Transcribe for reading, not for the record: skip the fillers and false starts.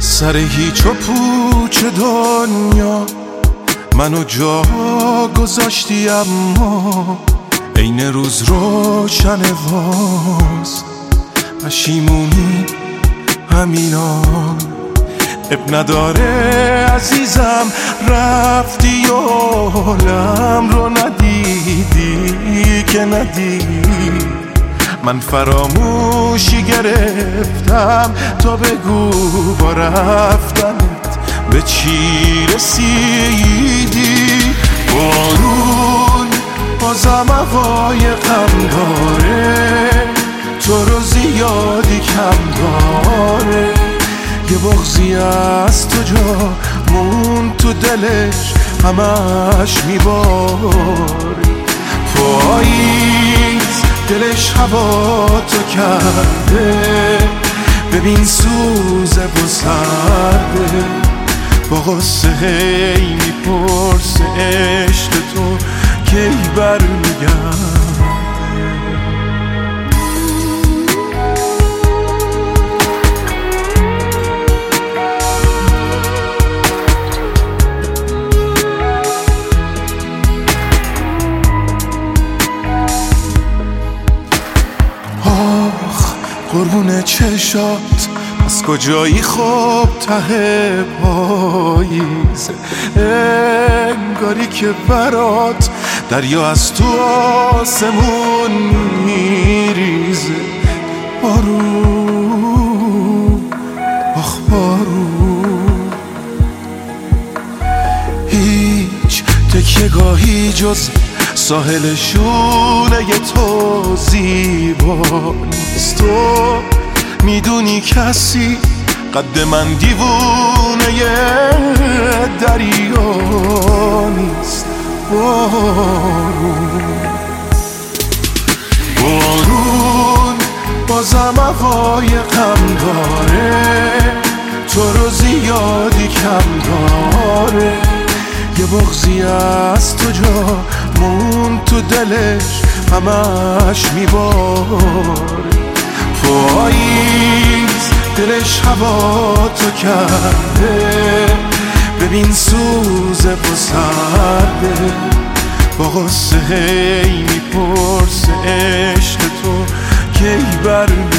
سر هیچ و پوچ دنیا منو جا گذاشتی، اما عین روز روشن واست پشیمونی همینان. اب نداره عزیزم رفتی و حالم رو ندیدی که ندیدی. من فراموشی گرفتم تا بگو با رفتنت به چی رسیدی. بارون بازم هوای غم داره، تو رو زیادی کم داره. یه بغضی از تو جا مون تو دلش همش میباری. پاییز دلش هوا تو کرده، ببین سوزه و سرده. با غصه هی میپرسه عشق تو کی برمیگرده. قربون چشات از کجایی خوب ته پاییز، انگاری که برات دریا از تو آسمون میریزه. بارون آخ بارون، هیچ تکیه‌گاهی جز ساحل شونه تو زیبا نیست. تو میدونی کسی قد من دیوونه دریا نیست. بارون بازم هوای غم داره، تو رو زیادی کم داره. یه بغضی از تو جا مون تو دلش همش میباره. پاییز دلش هوا تو کرده، ببین سوزه و سرده. با غصه هی میپرسه عشق تو کی برمیگرده.